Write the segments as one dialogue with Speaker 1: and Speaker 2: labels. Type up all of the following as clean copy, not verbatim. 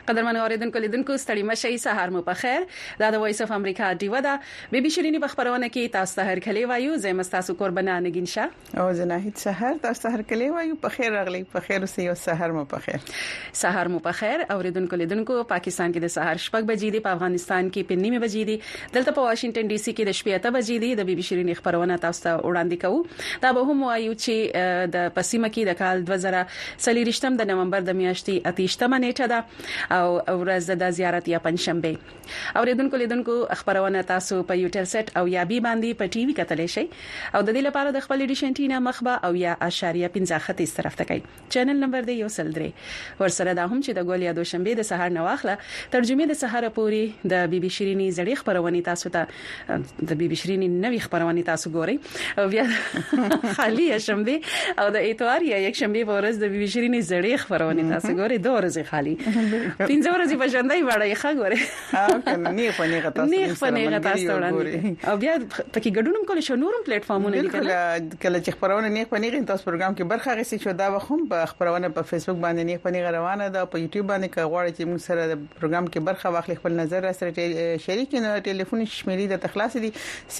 Speaker 1: قدرمن اوریدونکو لیدونکو ستړي مشي سهار مو په خیر دا د وایس اف امریکا دیو دا بي شيريني بخبرونه کې تاسو ته هر کلی وایو زم تاسو قربانه نگینشا
Speaker 2: او زناهید سهار تاسو هر کلی وایو په خیر راغلی په خیر اوسې او سهار مو په خیر
Speaker 1: سهار مو په خیر اوریدونکو لیدونکو پاکستان کې د سهار شپږ بجې دی په افغانستان کې په نیمه بجې دی دلته په واشنگټن ډي سي کې د شپې 8 بجې دی د بي شيريني خبرونه تاسو ته وړاندې کوو دا به هم وایو چې د پسیمه کې د کال 2023 د نومبر د میاشتې 28 نیټه ده او ورځ د زیارت یا پنځشنبه اوریدونکو لیدونکو خبرونه تاسو په یوټیوب سټ او یا بي باندې په ټي وي کتلی شئ او د دې لپاره د خپل ډیشن ټینا مخبه او یا اشاریه 15 خط طرف ته کوي چینل نمبر دی 103 ورسره دا هم چې د ګول یا دوشنبه د سهار نواخله ترجمه د سهار پوری د بي بي شيريني زړې خبرونه تاسو ته د بي بي شيريني نوې خبرونه تاسو ګورئ او بیا خالی شنبه او د اتوار یا یک شنبه په ورځ د بي بي شيريني زړې خبرونه تاسو ګورئ دوه ورځې خالی 15 ورځې په ژوندۍ وړای ښه ګوره
Speaker 2: نه پنيغه تاسو
Speaker 1: وړاندې او بیا پکې ګډونم کول شو نورم پلیټ فارمونه
Speaker 2: لیکل کله چې خبرونه نه پنيغه تاسو پروګرام کې برخه غسي شو دا وخم په خبرونه په فیسبوک باندې نه پنيغه روانه ده په یوټیوب باندې کغواړي چې موږ سره د پروګرام کې برخه واخلي خپل نظر سره شریک نه ټلیفون شمیرې د تخلاص دي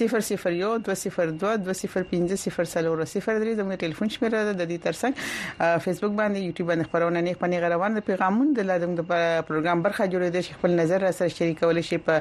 Speaker 2: 001 202 205 0 03 زموږ ټلیفون شمیره د دې ترڅنګ فیسبوک باندې یوټیوب باندې خبرونه نه پنيغه روانه پیغامونه د لازم د پروګرام برخه جوړې دي خپل نظر سره شریکول شي په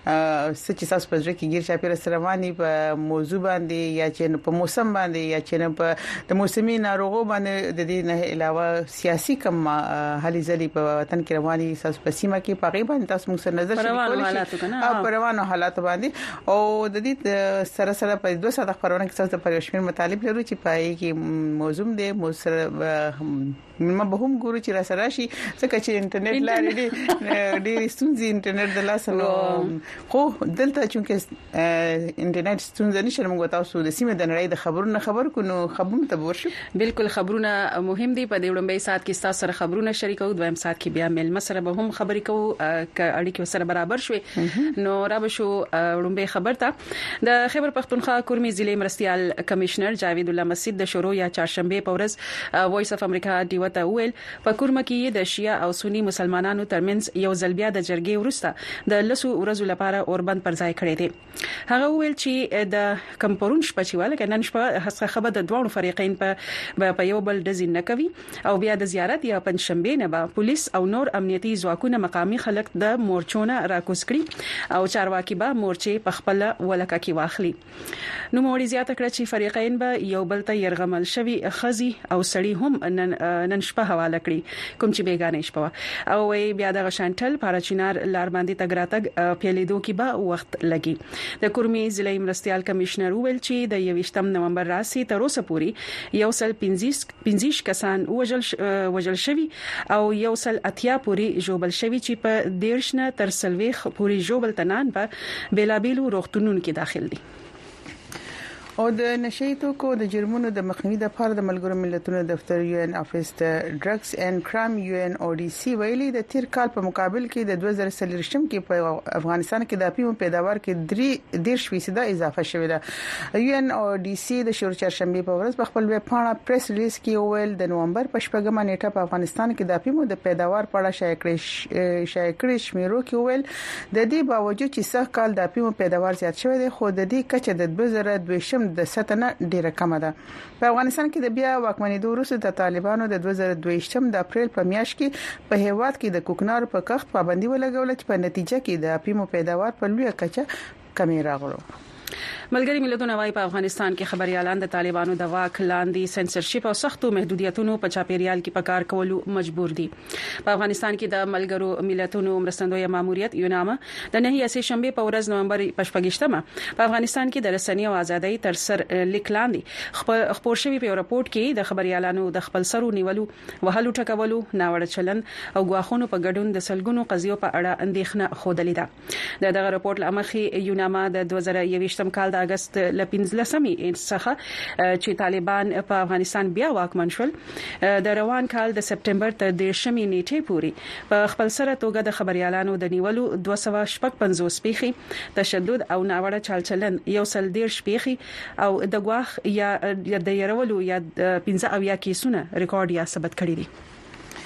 Speaker 2: سچ تاسو په ځکه کې ګیر چاپیره سره باندې په موضوع باندې یا چې په موسم باندې یا چې په د موسمي ناروغو باندې د دې نه علاوه سیاسي کم حالي ځلې په وطن کې رواني تاسو په سیمه کې په غیبه تاسو موږ سره نظر شریکول شي په روانو حالات باندې او د دې سره سره په 2 ساعت خبرونه کې تاسو په شمیر مطالب لرو چې پای کې موضوع دی مو سره ما به هم ګورو چې را سره شي ځکه چې انټرنیټ لارې ډېر ستونزې انټرنیټ د لاس نو خو دلته چې انټرنیټ ستونزې نشي موږ تاسو د سیمه د نړۍ د خبرونو خبر کو نو خبرونه ته ورشو
Speaker 1: بالکل خبرونه مهم دي په دې وړاندې سات کې تاسو سره خبرونه شریکو دویم سات کې بیا مل مسره به هم خبرې کوو ک اړیکې سره برابر شوي نو را به شو وړاندې خبر ته د خیبر پختونخوا کورمي ضلع مرستيال کمشنر جاوید الله مسجد د شروع یا چهارشنبه په ورځ وایس اف امریکا دیو ته ویل په کورمه کې د شیعه او سنی مسلمانانو ترمنځ یو ځلبیا د جرګې ورسته د لسو ورځو لپاره اوربند پر ځای کړی دی هغه ویل چې د کمپورون شپچواله کنن شپه هڅه خبر د دوه فریقین په یو بل د زین کوي او بیا د زیارت یا پنځشنبه نه به پولیس او نور امنیتي ځواکونه مقامی خلک د مورچونه راکوس کړي او چارواکي به مورچې په خپل ولکه کې واخلي نو موري زیاته کړ چې فریقین به یو بل ته يرغمل شوی خزي او سړی هم نن شپه حواله کړی کوم چې بیگانه شپه او بیا د غشانټل پارچینار لار باندې تګراتګ پیلیدو کې به وخت لګي د کورمي ضلع مرستيال کمشنر ویل چې د 28 نومبر راسي تر اوسه پوري یو سل 15 کسان وجل شوی او یو سل اتیا پوري جوبل شوی چې په دیرشنه تر سلويخ پوري جوبل تنان په بیلابیلو روغتونونو کې داخل دي
Speaker 2: او د نشئی توکو د جرمونو د مخنیوي لپاره د ملګرو ملتونو دفتر یو ان افیس د ډرګز اینڈ کرائم یو ان او ډي سي ویلي د تیر کال په مقابل کې د 2023 کې په افغانستان کې د اپیوم پیداوار کې 13% اضافه شوې ده یو ان او ډي سي د شهر چهارشنبه په ورځ په خپل ویب پاڼه پریس ریلیز کې ویل د نومبر په شپږمه نیټه په افغانستان کې د اپیوم د پیداوار په اړه شایع کړي شمیرو کې ویل د دې باوجود چې سږ کال د اپیوم پیداوار زیات شوی دی خو د دې کچه د 2022 د ستنه ډیره کم ده په افغانستان کې د بیا واکمنۍ وروسته د طالبانو د 2022 د اپریل په میاشت کې په هیواد کې د کوکنار په کښت پابندي ولګول چې په نتیجه کې د اپیمو پیداوار په لویه کچه کمی راغلو
Speaker 1: ملګری ملتونه وايي په افغانستان کې خبريالان د طالبانو د واک لاندې سنسرشپ او سختو محدودیتونو په چاپیریال کې په کار کولو مجبور دي په افغانستان کې د ملګرو ملتونو مرستندوی ماموریت یونامه د نهي اسې شنبه په ورځ نومبر 28 په افغانستان کې د رسنۍ او ازادۍ تر سر لیکلاندې خبر شوی په راپورټ کې د خبريالانو د خپل سرو نیولو وهلو ټکولو ناوړه چلن او غواخونو په ګډون د سلګونو قضیو په اړه اندېښنه خوده لیده دغه راپورټ لمخې یونامه د 2023 کال د اگست ل 15مې څخه چې طالبان په افغانستان بیا واکمن شول د روان کال د سپټمبر تر 10مې نیټې پورې په خپل سره توګه د خبريالانو د نیولو 250 پیخي تشدد او ناوړه چلچلن یو سل 10 پیخي او د غواخ یا د يرولو یا 15 کیسونه ریکارډ یا ثبت کړي دي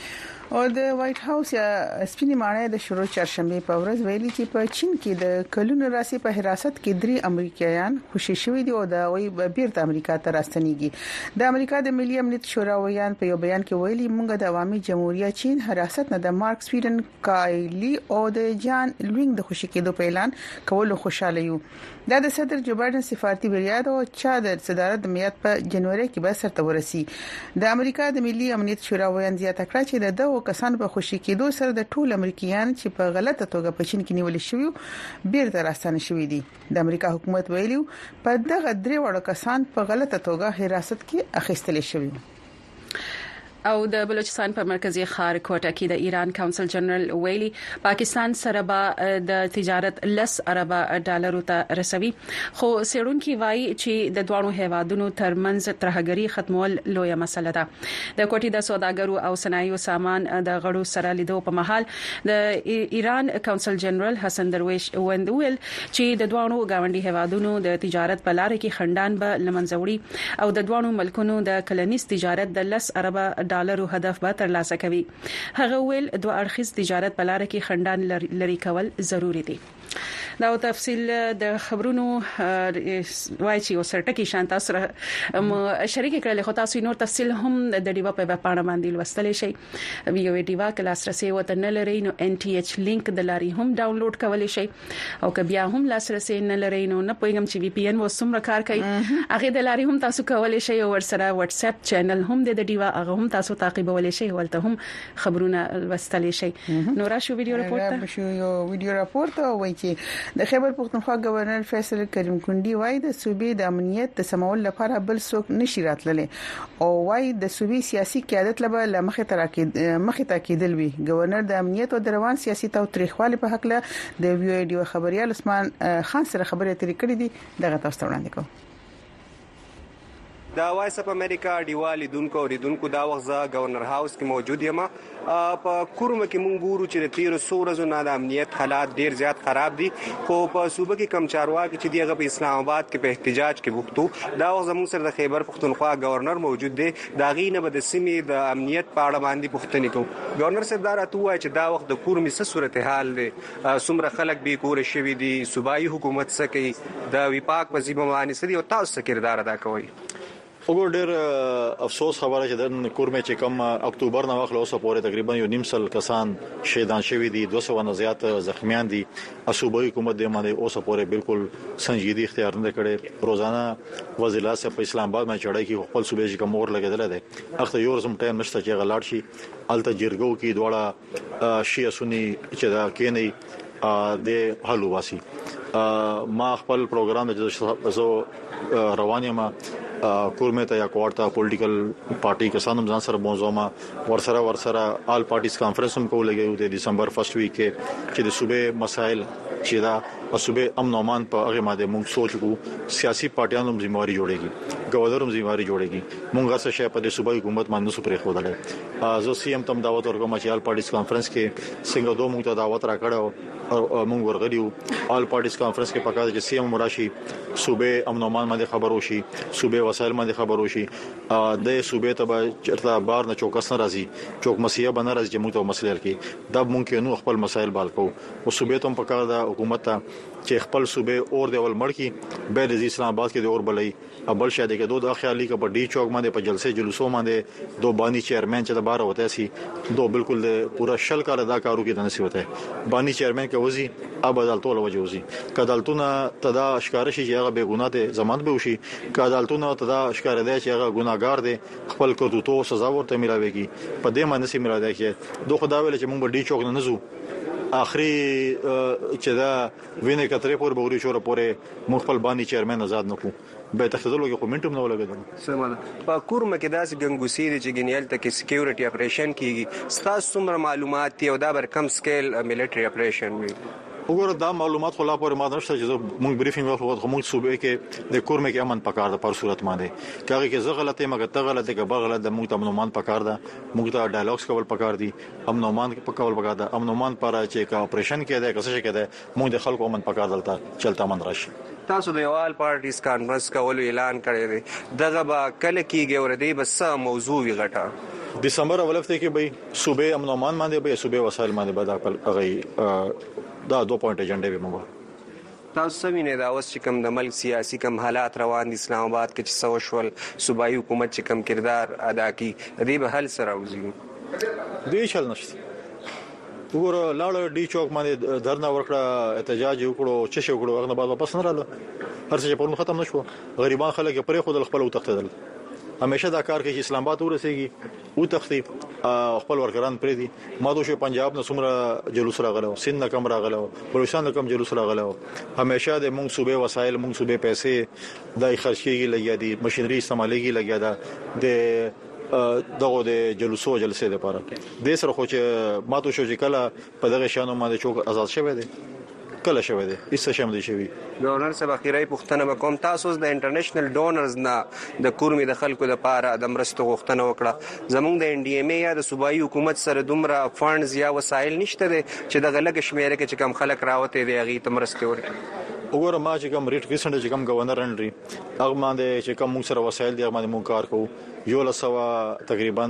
Speaker 2: او د وایټ هاوس یا سپینې ماڼۍ د شروع چهارشنبه په ورځ ویلي چې په چین کې د کلونو راسي په حراست کې 3 امریکایان خوشي شوي دي او دا وی بیرته امریکا ته راستنیږي. د امریکا د ملي امنیت شورا ویان په یو بیان کې ویلي موږ د عوامي جمهوریت چین حراست نه د مارک سویډن کایلی او د جان لوینګ د خوشي کېدو په اعلان کولو خوشاله یو. دا د صدر جو بایدن سفارتي بریاد او چا د صدارت د میاد په جنوري کې به سرته ورسي. د امریکا د ملي امنیت شورا ویان زیاته کړه چې د دوه کسان په خوشي کېدو سره د ټول امریکایان چې په غلطه توګه په چین کې نیول شوی بیرته راستانه شوی دي. د امریکا حکومت ویلي په دغه 3 وړو کسان په غلطه توګه حراست کې اخیستل شوی.
Speaker 1: او د بلوچستان په مرکزی ښار کوټه کې د ایران کونسل جنرال ویلي پاکستان سره به د تجارت $10 ارب ته رسوي، خو سیرونکي وایي چې د دوه هیوادونو ترمنځ ترهګری ختمول لویه مسله ده. د کوټې د سوداګرو او صنایعو سامان د غړو سره لیدو په محل د ایران کونسل جنرال حسن درویش وندول چې د دوه غاونډي هیوادونو د تجارت په لار کې خندان به لمنځوړي او د دوه ملکونو د کلنیز تجارت د $10 ارب هدف به ترلاسه کوي. هغه ویل دوه اړخیز تجارت په لار کې خندان لري کول ضروری دي. دا تفصیل د خبرونو وای چې وسرټکی شانتا سره شریک کړل، خو تاسو نور تفصیل هم د ډیوا په پاڼه باندې لوستلی شئ. ویو ډیوا کلاس رسي وته نه لري نو NTH لینک د لاري هم ډاونلوډ کولی شئ او که بیا هم لاسرسي نه لري نو نه پوهیږم چې VPN وسمره کار کوي هغه د لاري هم تاسو کولی شئ او ورسره واتس اپ چینل هم د ډیوا هغه هم تاسو تعقیبولی شئ ولته هم خبرونه لوستلی شئ. نو راشو ویډیو راپورټ ته شو یو ویډیو راپورټ وایي چې د خیبر پختونخوا گورنر فیصل کریم کندی وایي د صوبې د امنیت د سمول لپاره بل څوک نشي راتللی او وایي د صوبې سیاسي قیادت لپاره مخه تاکیدل وی. گورنر د امنیت او د روان سیاسي توتریخوالي په حق له د ویډیو خبريال عثمان خان سره خبرې اترې کړې دي. دغه تاسو وړاندې کوم.
Speaker 3: دا وایس اپ امریکا دیوالي دونکو دا وخت گورنر هاوس کې موجود یم. په کورم کې مونږ ګورو چې د 1300 ورځې نه د امنیت حالات ډیر زیات خراب دي، خو په صوبه کې کم چارواکي چې دیغه په اسلام آباد کې په احتجاج کې وختو دا وخت زموږ سره د خیبر پختونخوا گورنر موجود دی. دا غینه به د سیمې د امنیت په اړه باندې پوښتنه کوو. گورنر سردار اتوای چې دا وخت د کورم څه صورتحال دی، څومره خلک به کور شوي دي، صوبایي حکومت څه کوي، د وپاک په ذمہ باندې سړي او تاسو څه کردار ادا کوي.
Speaker 4: وګور ډېر افسوس خبره چې د کورمه چې کم اکتوبر نه واخلو اوسه پورې تقریبا یو نیم سل کسان شهیدان شوي دي، 200 نه زیات زخمیان دي. صوبایي حکومت د باندې اوسه پورې بالکل سنجیدي اختیار نه کړي. روزانه وزیر اعظم په اسلام آباد باندې چړای کې خپل صوبې چې کوم اور لګیدل دي اخته یو رسم ټایم نشته چې غلاړ شي الته جرګو کې دواړه شیعه سنی چې دا کېنی د حلو واسي. ما خپل پروګرام د زو روان یم کورمه ته یا کوارتا پولیټیکل پارټي کسانو ځان سره موضوعما ورسره آل پارټیز کانفرنس هم کولګي د دسمبر فرست ویک کې چې د صوبې مسائل چې دا صوبې امن او امان په هغه باندې موږ سوچ کوو. سیاسي پارټیانو هم ځمواري جوړيږي، ګورنر هم ځمواري جوړيږي. موږ څه شی په د صوبې حکومت باندې سپری خو دلې زه سي ام تم دعوت ورکوم چې آل پارټیز کانفرنس کې څنګه دوه موږ ته دعوت راکړو موږ ورغلیو. آل پارټیز کانفرنس کې پکاره چې سی ام مراشي صوبې امن او امان باندې خبرو شي، صوبې وسایل باندې خبرو شي، د صوبې ته چرته بار نه چوکس نه راځي، چوک مسیه بنه راځي چې موږ ته مسلې کې دا ممکن نو خپل مسایل بال کو او صوبې ته پکاره د حکومت ته چې خپل صوبې اور دیول مړ کی به د اسلام آباد کې د اور بلې ابل شاید کې دوه خیالي کې په ډی چوک باندې په جلسه جلوسو باندې دوه بانی چیرمن چې د بار وته سي دوه بالکل د پورا شل کال ادا کارو کې د نسی وته بانی چیرمن کې وځي ابدالتو لوجه وځي کدالتونه تدا اشکار شي چې هغه به ګناه ده ضمانت به وشي، کدالتونه تدا اشکار ده چې هغه ګناګار دي خپل کړتو سزا ورته ملاويږي. په دې باندې سي ملاوي کې دوه خدای ویل چې موږ ډی چوک نه نزو اخري چې دا وینې کترې پور بوري شو پورې مخبل باندې چیرمن آزاد نکو به تخدلو کې کومنټم نه ولګیدل.
Speaker 3: سماله په کورمه کې داسې ګنګوسی دي چې ګنیل ته کې سکیورټي اپریشن کیږي، ستاسو څومره معلومات دي او دا بر کم سکیل میلیټری اپریشن وي؟
Speaker 4: وګوره دا معلومات خلا پورې ما نشته چې موږ بریفینګ وکړو موږ صوبې کې د کورمه کې امن پکار ده پر صورت باندې کاږي کې زه غلطه مګر ته غلطه کې بغلط د موږ ته امن امان پکار ده، موږ ته ډایالوګز کول پکار دي، امن امان پکول پکار ده، امن امان پر چې کا اپریشن کې ده کسه کې ده موږ د خلکو امن پکار دلته چلته امن راشي.
Speaker 3: تاسو د آل پارټیز کانفرنس کولو اعلان کړی دی، دغه با کله کېږي ور دي بس موضوع وی غټه
Speaker 4: دسمبر اول هفته کې به صوبې امن او امان باندې به صوبې وسایل باندې به دا 2 پوینټ ایجنډا به موږ
Speaker 3: تاسو سمینه دا اوس چې کوم د ملک سیاسي کوم حالات روان دي اسلام آباد کې چې سوشل صوبایي حکومت چې کوم کردار ادا کوي دې به حل سره وزي
Speaker 4: دې چل نشته وګوره لاړ ډي چوک باندې دھرنا ورکړه احتجاج وکړو چې شو وکړو هغه بعد واپس نه رااله هر څه په ختم نشو غریبان خلک پرې خود خپل وتختدل همیشه دا کار کوي چې اسلام آباد ورسېږي او تختی خپل ورکران پرې دي ما دوی پنجاب نه څومره جلوس راغلو سند نه کم راغلو بلوچستان نه کم جلوس راغلو همیشه د مونږ صوبې وسایل مونږ صوبې پیسې د خرچېږي لګیا دي ماشينري استعمالېږي لګیا ده د دغه د جلوسو جلسې لپاره د سره خو چې ما دوی چې کله په دغه شانو باندې چوک آزاد شوه دي کله شوه دي ایسه شم دي شوی
Speaker 3: گورنر صاحب اخیری پښتنه وکوم تاسو د انټرنیشنل ډونرز نه د کورمي د خلکو د پاره د مرستو غوښتنه وکړه زمونږ د ان ډي ام ای یا د صوبایي حکومت سره دومره فاندز یا وسایل نشته چې د غلګ شمیره کې چې کم خلک راوته دی هغه تمرسته ورکړي
Speaker 4: وګوره ما چې کوم ریټ ریسنټ چې کوم گورنر انډري هغه باندې چې کوم سره وسایل دی هغه باندې مونږ کار کوو یو لسوا تقریبا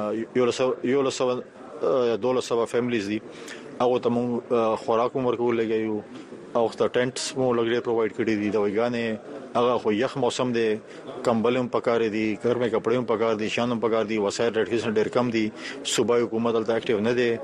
Speaker 4: یو لسوا 200 فیملیز دي هغه ته مونږ خوراک ورکول لګیو او د ټینټس مو لګړې پرووايډ کړې دي د ویګانې هغه خو یخ موسم دی کمبلم پکاره دي ګرمه کپړې هم پکار دي شانم پکار دي وسایل ریټ ډېر کم دي صوبایي حکومت دلته اکټیو نه دي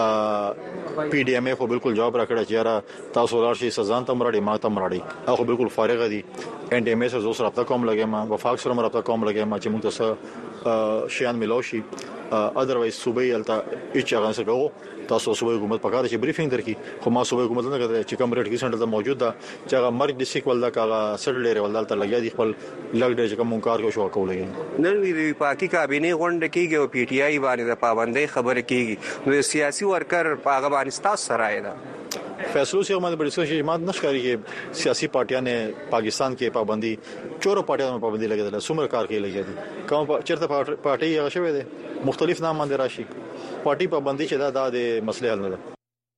Speaker 4: پی ډی ام ای خو بالکل جواب راکړه چې یاره تاسو راشي سزان تم راړي ما تم راړي هغه بالکل فارغ دي ان ډي ام ای سره رابطه کوم لګي ما وفاق سره رابطه کوم لګي ما چې موږ تاسو شیان ملوشي اذروایز صوبایي الته هیڅ هغه څه کوو تاسو صوبایي حکومت پکاره چې بریفینګ درکې خو ما صوبایي حکومت نه کړی چې کوم ریټ سنټر ته موجود ده چې هغه مرګ ډیسټریکټ ولدا کاغه سټل ډیر ولدا ته لګیا دي خپل لګ ډیر چې کوم کار کو شو کولای
Speaker 3: نن وی پاکي کابینه غونډه کیږي او پی ټی آی باندې د پابندۍ خبره کیږي نو سیاسي ورکر پاغه باندې تاسو سره ده
Speaker 4: فیصلو سے ہمارے بڑی سوچ جماعت نشکاری کہ سیاسی پارٹیاں نے پاکستان کے پابندی چورو پارٹیاں میں پابندی لگے دل سمر کار کے لگے دي کوم چرته پارٹی هغه شوی دي مختلف نام باندې راشي پارٹی پابندی چې دا د مسلې حل نه ده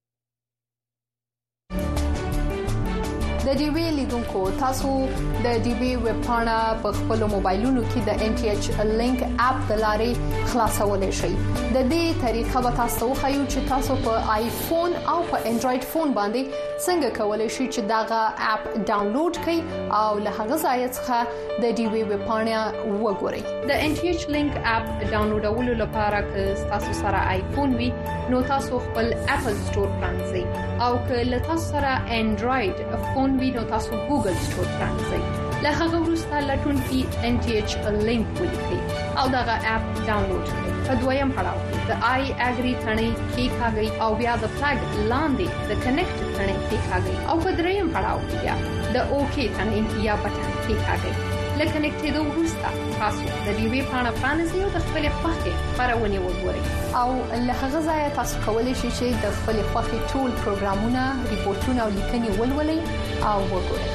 Speaker 5: د ډي وی لیدونکو تاسو د ډي وی ویب پاڼه په خپل موبایلونو کې د ان ټي ایچ لینک اپ د لارې خلاصولای شئ د دې طریقه به تاسو خو چې تاسو په آیفون او په انډراید فون باندې څنګه کولای شئ چې داغه اپ ډاونلوډ کړئ او له هغه ځای څخه د ډي وی ویب پاڼه وګورئ د ان ټي ایچ لینک اپ ډاونلوډولو لپاره که تاسو سره آیفون وي نو تاسو خپل اپل سٹور پرانځئ او که له تاسو سره انډراید فون نو تاسو ګوګل سٹور پرانځئ له هغه وروسته لټون کې ان ټي ایچ لینک ولیکئ او دغه اپ ډاونلوډ کړئ په دویم پړاو کې د آی اګری ثنې کلیکاږئ او بیا د فلګ لاندې د کنیکټ ثنې کلیکاږئ او په دریم پړاو کې بیا د اوکی ثنې یا بټن کلیکاږئ لکه کنیکټېدو وروسته تاسو د دې وی پاڼه پرانیزئ او د خپل خوښې خبرونه وګورئ او له هغه ځای تاسو کولی شئ چې د خپل خوښې ټول پروګرامونه ریپورتونه او لیکنې ولولئ او وګورئ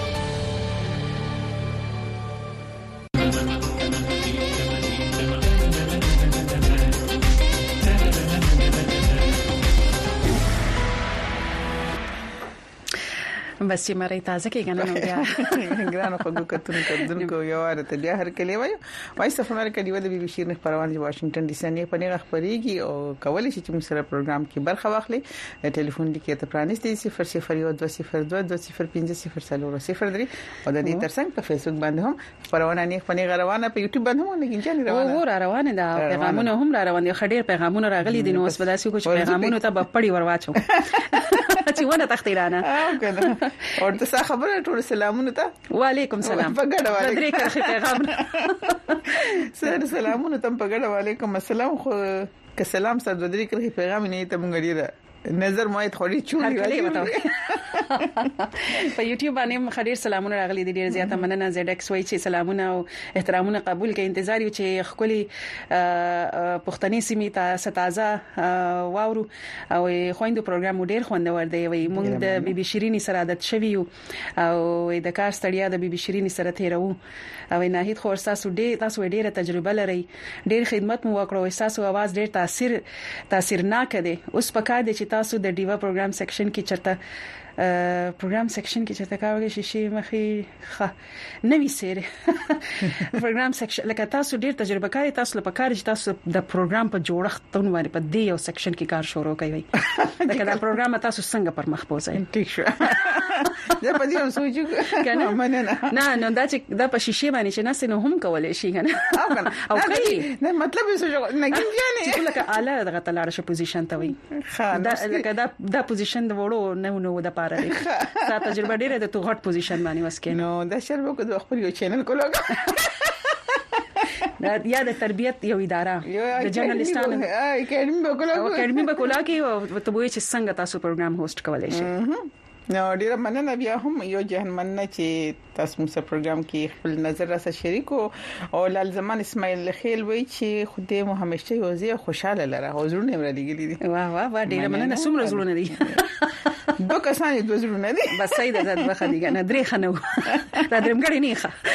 Speaker 1: بس چې مری تازه کې غننه بیا
Speaker 2: ګرانو خو کتونکو یو واره ته بیا هر کلی وایو وایس اف امریکا دی د بي بي سي نه خبرونه د واشنگټن ډي سي نه پنیغه خبريږي او کولای شي چې موږ سره پروګرام کې برخه واخلي ټلیفون لیکي ته پرانیستي 0012020500 او د دې ترڅنګ په فیسبوک باندې هم خبرونه نه پنیغه روانه په یوټیوب باندې هم لګین
Speaker 1: روانه روانه ده پیغامونه هم روان دي خډیر پیغامونه راغلي دي نو اوس به داسې کوم پیغامونه ته په پړی ورواچو چې ونه تختیرانه
Speaker 2: او کنه اور ته خبره ټول سلامونه ته
Speaker 1: وعلیکم سلام
Speaker 2: په ګډه
Speaker 1: درې کرخي پیغام
Speaker 2: سره سلامونه تم په ګډه وعلیکم السلام خو که سلام سره درې کرخي پیغام نه ته مونږ ډیره نظر مایت خوري چونی
Speaker 1: په یوټیوب باندې خډیر سلامونه راغلي دي ډیر زیاته مننه زد ایکس وای چې سلامونه او احترامونه قبول کړي انتظار یو چې خولي پښتني سیمې ته ستازه واورو او خويندو پروګرام ډیر خوندور دی وي موږ د بي بي شيريني سره عادت شوی او د کار ستړیا د بي بي شيريني سره تیرو او نه هیڅ خور تاسو ډیره تجربه لري ډیر خدمت مو وکړو احساس او आवाज ډیر تاثیرناک دی اوس پکار دی چې تاسو د ډیوا پروګرام سیکشن کې چرته پروګرام سیکشن کې چې تکاوږي شي مخې نوې سیره پروګرام سیکشن لکه تاسو ډیر تجربه کاری تاسو په کار چې تاسو د پروګرام په جوړښت تون باندې په دې یو سیکشن کې کار شروع کوي لکه دا پروګرام تاسو څنګه پر مخ بوځي
Speaker 2: ټیک شو دا په دې هم سوچو کنه نه
Speaker 1: نو دا چې دا په شیشه باندې چې ناس نه هم کولای شي کنه او کوي
Speaker 2: نه مطلب یې څه نه کیږي
Speaker 1: چې لکه اعلی دغه تلاړ شي پوزیشن ته وي دا لکه دا پوزیشن د وړو نو د پاره دی دا تجربه ډیره د تو هټ پوزیشن باندې وسکې
Speaker 2: نو دا شربو کو د خپل یو چینل کولو
Speaker 1: یا د تربيت یو اداره د جرنالستانو اکیډمي په کولا کې او ته وایي چې څنګه تاسو پروګرام هوست کولای شئ
Speaker 2: نو ډیره مننه بیا هم یو جهان مننه چې تاسو موږ سره پروګرام کې خپل نظر را سره شریکو او لال زمان اسماعیل خیل وایي چې خوده مو همیشه یو ځای خوشاله لره حضور نه ورلېګلی دي
Speaker 1: واه ډیره مننه څومره زړونه دي
Speaker 2: دوه کسان دوه زړونه دي
Speaker 1: بس سید زاد بخدي کنه درې خنو دا درمګړی نه ښه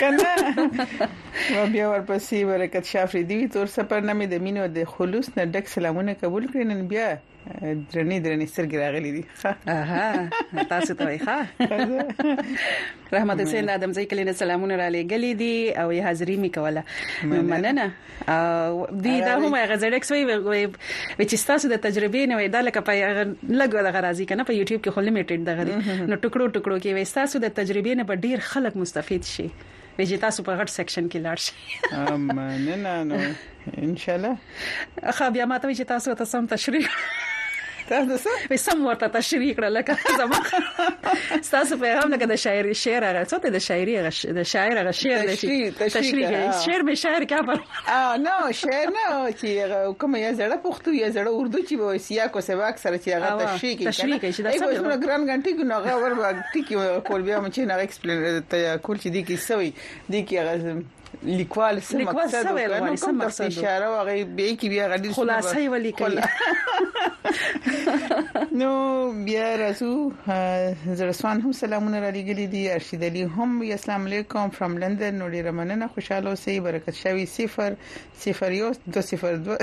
Speaker 2: کنه و بیا ورپسې برکت شافریدی تور سفر نامې د مینو د خلوص نه ډک سلامونه قبول کړئ نن بیا درنې سترګې راغلي دي
Speaker 1: اها تاسو ته ښه رحمت حسین ادم زئی کله سلامونه را لګلې دي او یې حاضری می کوله مننه او دی دا هم غزړک سوی چې تاسو د تجربې نه وای دا لکه په لګو د غرازي کنه په یوټیوب کې خو لیمیټډ دغه نو ټکړو کې وای تاسو د تجربې نه په ډیر خلک مستفید شي ویجی تاسو په غټ سیکشن کې لاړ شئ
Speaker 2: نه ان شاء الله
Speaker 1: خو بیا ماته چې تاسو ته سم تشریح
Speaker 2: تاسو
Speaker 1: به سم ورته تشریح کړل لکه زما تاسو په هم لکه د شاعر هغه څه د شاعري د شاعر هغه شعر د تشریح شعر به شاعر کا پر
Speaker 2: نو شعر نه چې کوم یا زړه پښتو یا زړه اردو چې وای سیا کو سبق سره چې هغه تشریح کوي دا څه ګران غنټي کو نه غوړ وخت کې کول بیا مې نه ایکسپلین ته کول چې دي کې سوي دي کې لیکوال څه مقصد وکړي کوم څه اشاره وغه به کې بیا غدي
Speaker 1: خلاصې ولیکي
Speaker 2: نو بیا رسو زرسوان هم سلامونه را لګلې دي ارشد علي هم السلام علیکم فرام لندن نو ډیره مننه خوشاله اوسئ برکت شوی 001 202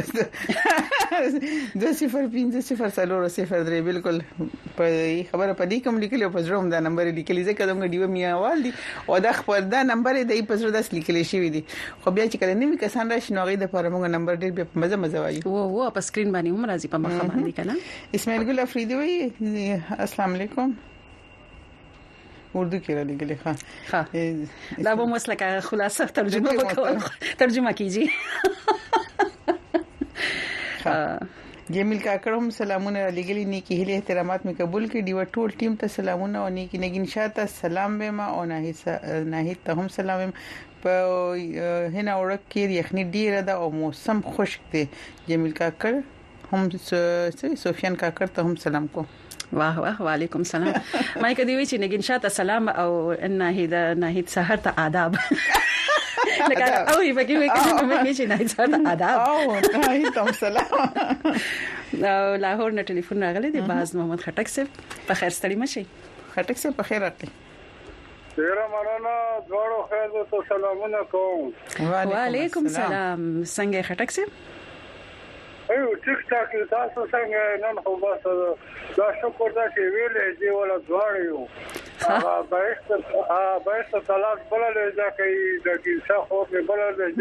Speaker 2: 205 بالکل په خبره پدې کوم لیکلو په زړه دا نمبر لیکلې ځکه دغه دیو میاوال دي او د خپل دا نمبر دی په زړه داس لیکلې شوی دي خو بیا چې کله نوې کسان راشي نو غي د پرمغه نمبر ډیر په مزه وایي
Speaker 1: او په سکرین باندې هم راځي په مخه باندې کنه
Speaker 2: اسماعیل ګل افریدی وی السلام علیکم اردو کې را لګلې
Speaker 1: ښه دا به مسلکه خلاصه ترجمه وکړو ترجمه کیږي
Speaker 2: جمیل کاکړ هم سلامونه لګلې نیکی هله احترامات می قبول کړي دی ټول ټیم ته سلامونه او نیکی نگین شاته سلام به ما او نه ته هم سلام په هنا ورک کې یخنی ډیره ده او موسم خشک دی جمیل کاکړ هم سفیان کاکړ ته هم سلام کو
Speaker 1: واه وعلیکم السلام ما کدی وی چې نگین شاته سلام او ناهید سحر ته آداب لکه او یې بګی وی کړم چې ناهید سحر ته آداب
Speaker 2: او ناهید ته سلام
Speaker 1: او لاهور نه ټلیفون راغلی دی باز محمد خټک صاحب په خیر ستړي مشي
Speaker 2: خټک صاحب په خیر راغلی
Speaker 6: ډیره مننه دواړو خیر ته سلامونه کوم
Speaker 1: وعلیکم السلام څنګه خټک صاحب
Speaker 6: ایو ټیک ټاک تاسو څنګه نن خو بس دا شکر دا چې ویلې دی ولا دواړو یو باید طلاق بلل ځکه د کیسه خو په بلل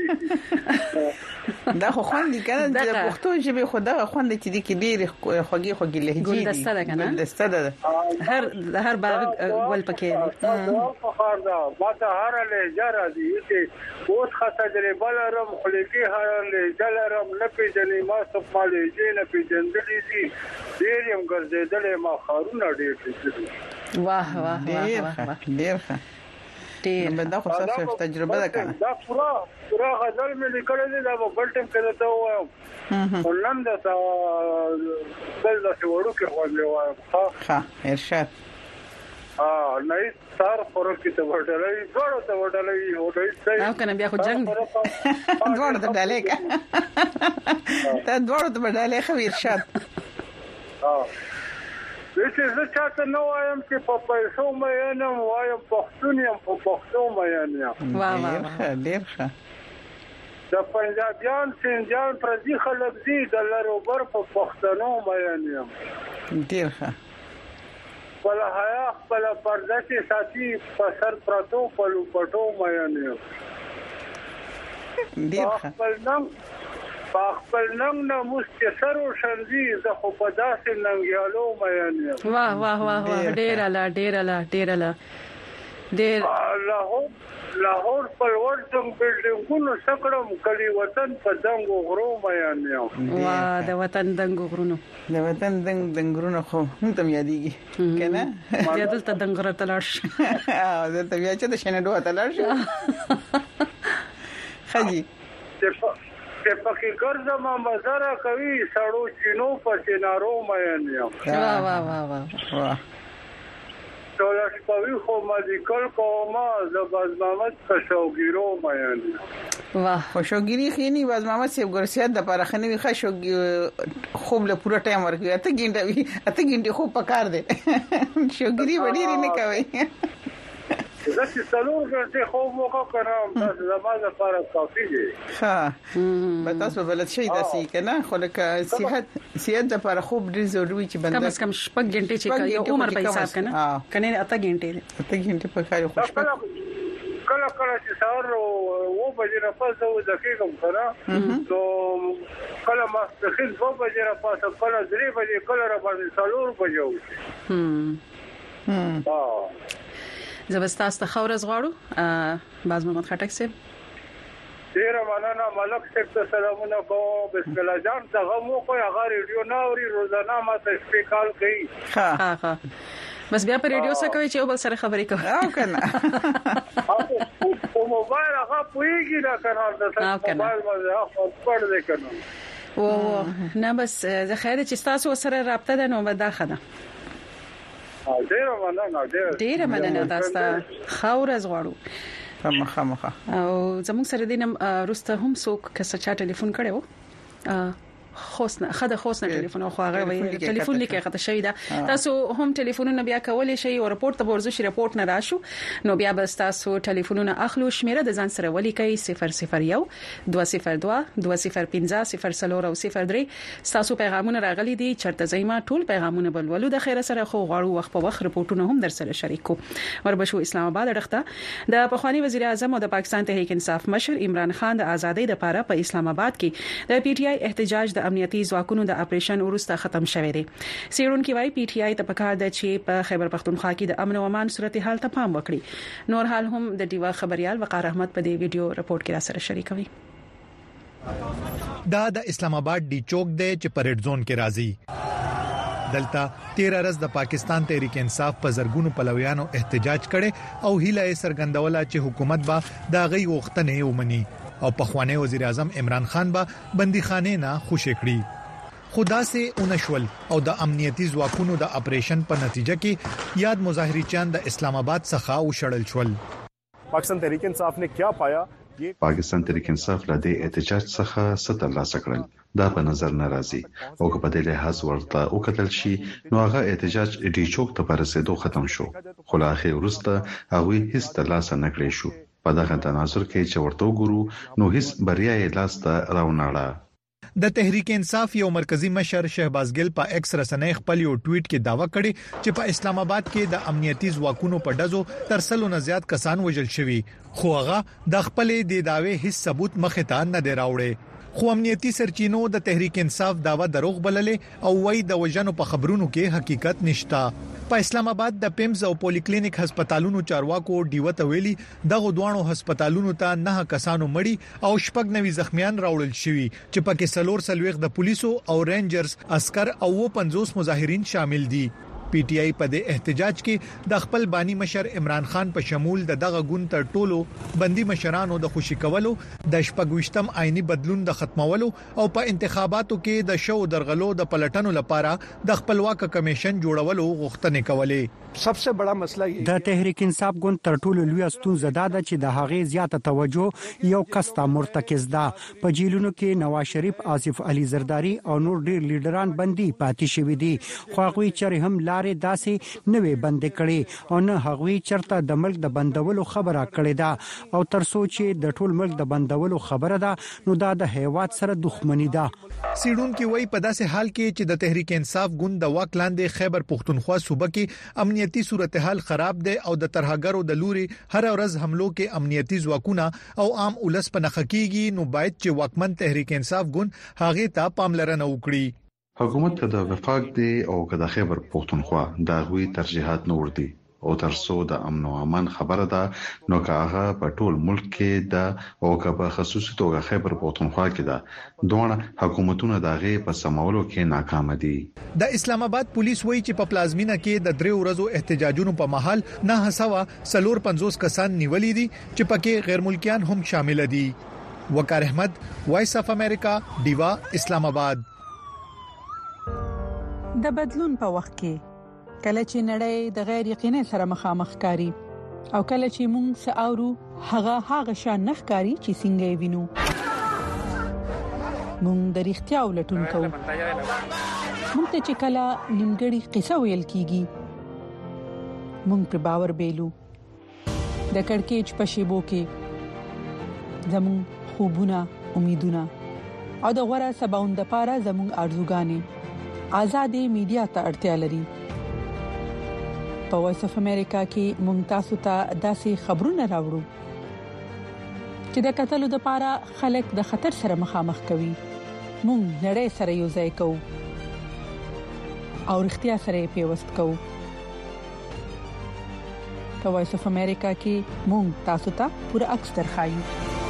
Speaker 6: ځکه
Speaker 2: دا خو خوند کنه د پښتو ژبه خدا خوند چې د کې ډیر خوږی لهجه
Speaker 1: دي دسته ده کنه
Speaker 2: دسته ده
Speaker 1: هر باغ ول پکې
Speaker 6: فخر ده ما ته هر لهجه راځي چې اوس خاطر درې بلرم خلکی هر لهجه لرم نه پیژنې ما څه مالې نه پیژندلې دي ډیر يم ګرځېدلې ما خارونه ډیر دي
Speaker 1: واه ډیر
Speaker 2: ډیر دا خو څه تجربه ده کنه
Speaker 6: دا پورا غزل مې لیکل دي دا په بل ټیم کې ته وایم ولنن دا بل دا وړو کې خو وایم
Speaker 2: ها ارشاد
Speaker 6: نه سار فرق کې ته وړلې ډوړو ته وړلې وړې
Speaker 1: او کنه بیا خو جنگ
Speaker 2: ډوړو ته ډالې کا ته ډوړو ته ډالې خو ارشاد
Speaker 6: چې زه چاته نو وایم چې په پیسو مې نه وایم پښتون یم په پښتو مې نه
Speaker 2: واه ډیر ښه
Speaker 6: د پنجابیان سنجان پردي خلک دي د لروبر په پښتنو مې نه
Speaker 2: ډیر ښه
Speaker 6: خپل حیا خپل پرده کې ساتي په سر پرتو په لوپټو مې نه
Speaker 2: ډیر
Speaker 6: خپل ننګ نه مستسر او شندي زه خو په داسې ننګیالو مې نه
Speaker 1: واه واه واه ډیر الا
Speaker 6: لاهور په ورڅم بلډینګونو سکړم کلی وطن په دنګو غرو مې نه
Speaker 1: واه د وطن دنګو غرونو
Speaker 2: خو هم ته یادېږي کنه
Speaker 1: بیا دلته دنګره تلاش
Speaker 2: دلته بیا چې د شنډو تلاش خجی
Speaker 6: چې پکې ګرځم مزره کوي سړو چینو په سينارو مې نه
Speaker 1: واه
Speaker 6: ټولش پوي خو مدیکل کومه زباز محمد خشوګیرو مې
Speaker 1: واه
Speaker 2: خشوګيري خيني باز محمد سیب ګرسيات د پارخنه وي خشوګ خوب له پورا ټایم ورګي اته ګینډه خو پکار دي شوګيري وړي نه کوي
Speaker 6: زه څلور غنټه خوب وکړم تاسو زموږ لپاره کافي دي
Speaker 2: ها به تاسو بلد شي داسي کنه خو لکه صحت لپاره خوب ډیر ضروري چې بنده
Speaker 1: کم از کم شپږ غنټه چې یو عمر په حساب کنه کنه اته غنټه
Speaker 2: په کار خو
Speaker 6: کله چې سهار و بجې نه پاسه و دقیقم کنه نو کله ما ستخیل 2 بجې نه پاسه کله 3 بجې کله را باندې 4 بجې و
Speaker 1: زبستاست خورز غواړو باز محمد خټک صاحب
Speaker 6: ډیر مننه ملک صاحب ته سلامونه کوم بسم الله جان څنګه مو کوی هغه ریډیو ناوري روزانه ماته سپیکال کوي
Speaker 1: ها بس بیا په ریډیو سره کوي چې یو بل سره خبرې کوي
Speaker 2: او کنه
Speaker 6: او موبایل هغه پويږي دا کنه د موبایل باندې هغه پړ دې کنه
Speaker 1: او نه بس زه خیر چې تاسو سره رابطه ده نو ودا خنه ډیر مننه تاسو خورز غواړو
Speaker 2: مخه
Speaker 1: او زموږ سره دینم رسته هم څوک کسه چا ټلیفون کړو خوسنه ټلیفون او هغه وی ټلیفون لیکه خطه شوی دا تاسو هم ټلیفونونه بیا کولای شئ او رپورټ ته ورزش رپورټ نه راشو نو بیا به تاسو ټلیفونونه اخلو شمیره د ځان سره ولیکئ 001 202 205 003 تاسو پیغامونه راغلي دي چرته زېما ټول پیغامونه بلولو د خیره سره خو غواړو وخت په وخت رپورټونه هم در سره شریکو وربشو اسلام آباد رخته د پخوانی وزیر اعظم او د پاکستان تحریک انصاف مشر عمران خان د ازادۍ لپاره په اسلام آباد کې د پی ټی آی احتجاج د امنیتي ځواکونو د اپریشن ورسته ختم شوه دی سیرونکو وايي پی ټی آی ته پکار د چې په خیبر پختونخوا کې د امن او امان صورتحال ته پام وکړي نور حال هم د دیوا خبريال وقار احمد په دې ویډیو رپورټ کې را سره شریکوي
Speaker 7: دا د اسلام آباد ډی چوک دی چې پریډ زون کې راځي دلته 13 ورځ د پاکستان تحریک انصاف په زرګونو پلویانو احتجاج کړي او هیله یې څرګندوله چې حکومت با دا غي وختنه ومني او پخوانی وزیر اعظم عمران خان با بندیخانه نه خوشی کړی خدا سے اونشول او د امنیتي ځواکونو د اپریشن په نتیجه کې یاد مظاهریچان د اسلام آباد څخه وشړل شول
Speaker 8: پاکستان تحریک انصاف نے کیا پایا
Speaker 9: پاکستان تحریک انصاف له دې احتجاج څخه ستر لاس کړل دا په نظر ناراضي او په دې لحاظ ورته او کتل شي نو هغه احتجاج ډی چوک ته پرسېدو ختم شو خو لا اخر ورسته هغه هیڅ لاس نه کړی شو په دغه تناظر کې چې ورته وګورو نو هیڅ بریا یې لاس ته راوناړه
Speaker 7: د تحریک انصاف یو مرکزی مشر شهباز ګل په ایکس رسنۍ خپل یو ټویټ کې داوا کړی چې په اسلام آباد کې د امنیتي ځواکونو په ډزو ترسلو نه زیات کسان وژل شوي خو هغه د خپل د داوی هیڅ ثبوت مخه ته نه دی راوړی خو امنیتي سرچینو د تحریک انصاف داوا دروغ بللې او وای د وژنو په خبرونو کې حقیقت نشتا په اسلام آباد د پیمز او پولی کلینیک هسپتالونو چارواکو ډیوته ویلي دغه دوانو هسپتالونو ته 9 کسانو مړی او شپږ نوي زخمیان راوړل شوي چې پکې سلور سلويخ د پولیسو او رینجرز عسكر او 50 مظاهرین شامل دي پی ټی آی په دې احتجاج کې د خپل بانی مشر عمران خان په شمول دغه ګوند تر ټولو بندي مشرانو د خوشی کولو د شپږوشتم آئینی بدلون د ختمولو او په انتخاباتو کې د شو درغلو د پلټنو لپاره د خپلواک کمیشن جوړولو غوښتنه کولې
Speaker 8: सबसे बड़ा مسله
Speaker 10: د تحریک انصاف ګوند تر ټولو لوی ستونزه ده چې د هغې زیاته توجه یو کس ته مرتکز ده په جیلونو کې نواز شریف آصف علي زرداری او نور ډیر لیډران بندي پاتې شوي دي خو هغه چې هم لار لارې داسې نوې بند کړي او نه هغوی چرته د ملک د بندولو خبره کړې ده او تر سوچ د ټول ملک د بندولو خبره ده نو دا د هیواد سره دښمنی ده.
Speaker 7: سیډونکو وایي په داسې حال کې چې د تحریک انصاف ګوند د واک لاندې خیبر پختونخوا صوبه کې امنیتي صورتحال خراب ده او د ترهګرو د لوري هر ورځ حملو کې امنیتي ځواکونه او عام ولس په نخکیږي نو باید چې واکمن تحریک انصاف ګوند هغه ته پاملرنه وکړي.
Speaker 9: حکومت ته د وفاق دی او کله خیبر پختونخوا دا غوي ترجیحات نور دي او ترڅو د امن او امان خبره ده نو کاغه په ټول ملک کې دا او په خصوصي توګه خیبر پختونخوا کې دا دوه حکومتونه دغه په سمولو کې ناکام دي.
Speaker 7: د اسلام آباد پولیس وایي چې په پلازمینه کې د 3 ورځو احتجاجونو په محل نه حسوا 450 کسان نیولې دي چې پکې غیر ملکیان هم شامل دي. وقار احمد، وایس اف امریکا، دیوا، اسلام آباد.
Speaker 11: د بدلون په وخت کې کله چې نړۍ د غیر یقیني سره مخامخ کاری او کله چې موږ ساورو هغه شان نخکاری چې څنګه وینو موږ د اړتیا ولټون کوو. موږ ته چې کله نیمګړی قصه ویل کیږي موږ پر باور بیلو. د کڑکېچ په شیبو کې زموږ خوبونه، امیدونه او د غوړه سباوند لپاره زموږ ارزوګانې آزادې میډیا ته اړتیا لري. په وایس اف امریکا کې موږ تاسو ته داسې خبرونه راوړو چې د قتلو لپاره خلک د خطر سره مخامخ کوي. موږ نړۍ سره یو ځای کوو او اړتیا سره پیوست کوو. په وایس اف امریکا کې موږ تاسو ته پوره عکس درخایو.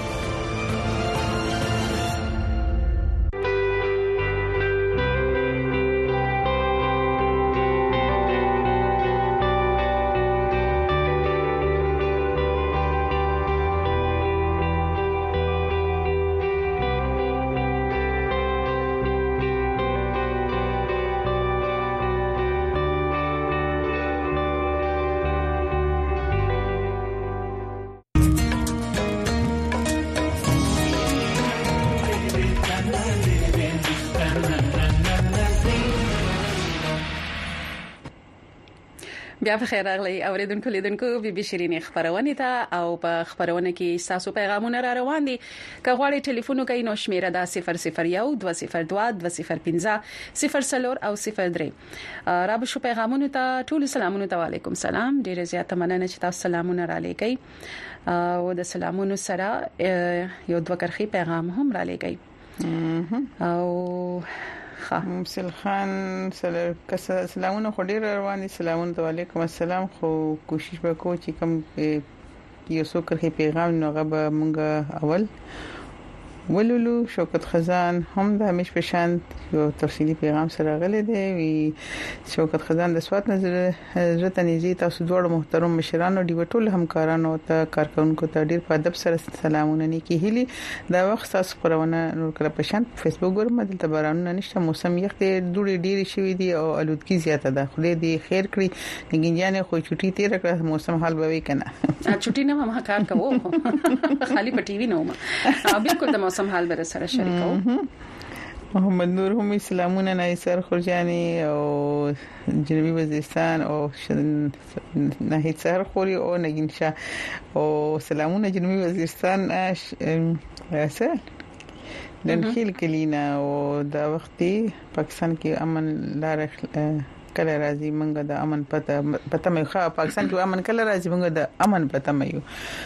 Speaker 1: بیا په خیر راغلی اوریدونکو لیدونکو بي شيرين خبرونه ته او په خبرونه کې تاسو پیغامونه را روان دي. که غواړئ ټلیفون وکړئ نو شمیره دا 001 202 205 04 او 03. را به شو پیغامونه ته ټول سلامونه ته وعلیکم سلام. ډیره زیاته مننه چې تاسو سلامونه را لېږئ او د سلامونو سره یو دوه کرخي پیغام هم را لېږئ. او
Speaker 2: مسل خان سلامونه خو ډیر روان دي. سلامونه علیکم السلام. خو کوشش وکړو چې کوم یو څو کرخي پیغام نو غو مونږه اول ولولو. شوکت خزان هم د همیش په شان یو تفصیلی پیغام سره غلي دی. وی شوکت خزان د سوات نظر حضرت نيزي تاسو دوه محترم مشرانو دی ټول همکارانو ته کارکونکو ته ډیر په ادب سره سلامونه نه کیهلی. دا وخت تاسو پرونه نور کله په شان فیسبوک ګورم دلته بارانونه نشته. موسم یخ دی ډوړي ډیر شوی دی او الودګي زیاته ده. خو دې خیر کړی نګینجانه خو چټي تیر کړ موسم حال به وي کنه.
Speaker 1: چټي نه ما کار کوو خالي په ټي وي نه ما بالکل د موسم حال بر سره شریکو.
Speaker 2: محمد نور هم سلامونه نایسر خورجانی او جنوبي وزیرستان او نهید سر خوري او نگین شاه او سلامونه جنوبي وزیرستان اسه دنخیل کلینا او دا وختي پاکستان کې امن لار کله راځي منګه د امن پته مې خو پاکستان کې امن کله راځي منګه د امن پته مې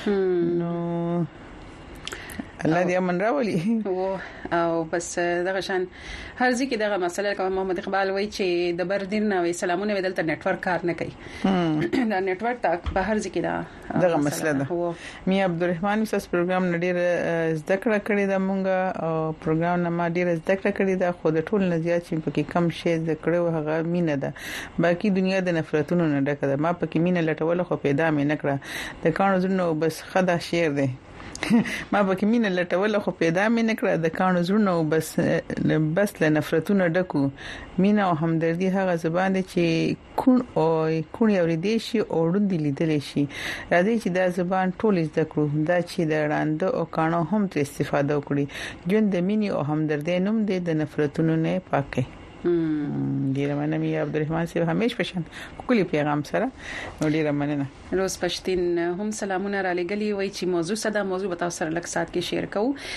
Speaker 2: نو الله دې امن راولي.
Speaker 1: او بس دغه شان هر ځکه دغه مسله کوم محمد اقبال وایي چې د بردین نو سلامونه ودل ته نتورک کار نه کوي. دا نتورک ته په هر ځکه
Speaker 2: دغه مسله ده. می عبدالرحمن وسس پروګرام نډیر زده کړه کړې ده. مونږه او پروګرام نه ما ډیر زده کړه کړې ده. خو د ټول نزيات چې پکې کم شی زده کړو هغه مینه ده. باقي دنیا د نفرتونو نه ډکه ده. ما پکې مینه لټول خو پیدا مې نکړه. د کانو زنو بس خدا شعر ده. ما پکې مینه لټول خو پیدا مې نکړه. د کانو زړونو بس له نفرتونو ډکو. مینه او همدردي هغه زبان دي چې کون اوریدي شي او وړاندې لیدل شي. راځي چې دا زبان ټول زده کړو. دا چې د وړاندې او کانو هم تر استفاده وکړي. ژوند د مینې او همدردۍ نوم دی. د نفرتونو نه پاکي. ډیر مننه عبدالرحمن صاحب همیش پښن کلی پیغام سره ډیر مننه.
Speaker 1: روز پښتين هم سلامونه را لګلی وای چې موضوع صدا موضوع بتاو سره لک سات کې شیر کوو